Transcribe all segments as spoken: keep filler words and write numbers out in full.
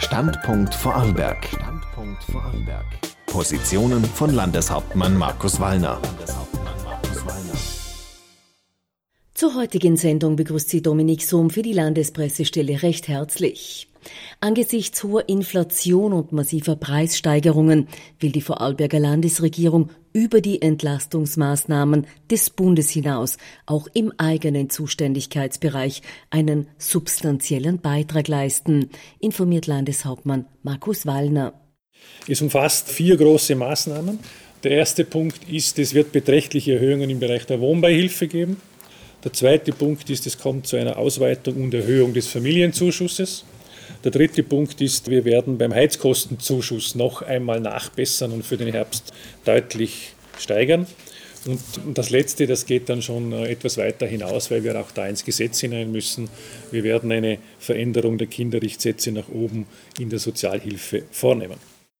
Standpunkt Vorarlberg. Standpunkt Vorarlberg. Positionen von Landeshauptmann Markus Wallner. Zur heutigen Sendung begrüßt Sie Dominik Sohm für die Landespressestelle recht herzlich. Angesichts hoher Inflation und massiver Preissteigerungen will die Vorarlberger Landesregierung über die Entlastungsmaßnahmen des Bundes hinaus auch im eigenen Zuständigkeitsbereich einen substanziellen Beitrag leisten, informiert Landeshauptmann Markus Wallner. Es umfasst vier große Maßnahmen. Der erste Punkt ist, es wird beträchtliche Erhöhungen im Bereich der Wohnbeihilfe geben. Der zweite Punkt ist, es kommt zu einer Ausweitung und Erhöhung des Familienzuschusses. Der dritte Punkt ist, wir werden beim Heizkostenzuschuss noch einmal nachbessern und für den Herbst deutlich steigern. Und das Letzte, das geht dann schon etwas weiter hinaus, weil wir auch da ins Gesetz hinein müssen. Wir werden eine Veränderung der Kinderrichtsätze nach oben in der Sozialhilfe vornehmen.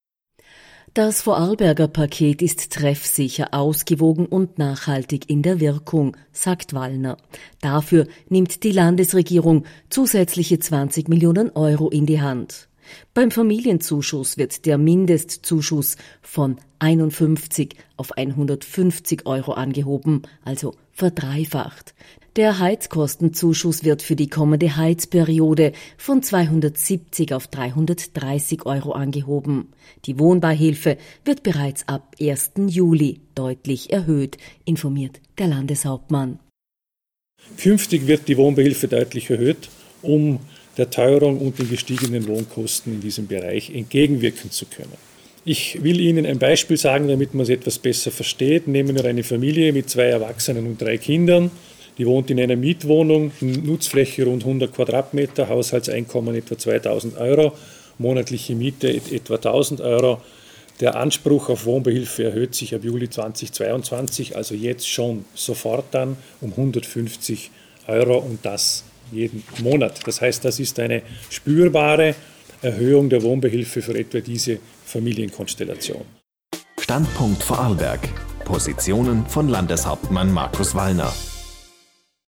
Das Vorarlberger Paket ist treffsicher, ausgewogen und nachhaltig in der Wirkung, sagt Wallner. Dafür nimmt die Landesregierung zusätzliche zwanzig Millionen Euro in die Hand. Beim Familienzuschuss wird der Mindestzuschuss von einundfünfzig auf hundertfünfzig Euro angehoben, also verdreifacht. Der Heizkostenzuschuss wird für die kommende Heizperiode von zweihundertsiebzig auf dreihundertdreißig Euro angehoben. Die Wohnbeihilfe wird bereits ab ersten Juli deutlich erhöht, informiert der Landeshauptmann. Künftig wird die Wohnbeihilfe deutlich erhöht, um der Teuerung und den gestiegenen Wohnkosten in diesem Bereich entgegenwirken zu können. Ich will Ihnen ein Beispiel sagen, damit man es etwas besser versteht. Nehmen wir eine Familie mit zwei Erwachsenen und drei Kindern. Die wohnt in einer Mietwohnung, Nutzfläche rund hundert Quadratmeter, Haushaltseinkommen etwa zweitausend Euro, monatliche Miete etwa tausend Euro. Der Anspruch auf Wohnbeihilfe erhöht sich ab Juli zweitausendzweiundzwanzig, also jetzt schon sofort dann um hundertfünfzig Euro und das jeden Monat. Das heißt, das ist eine spürbare Erhöhung der Wohnbeihilfe für etwa diese Familienkonstellation. Standpunkt Vorarlberg. Positionen von Landeshauptmann Markus Wallner.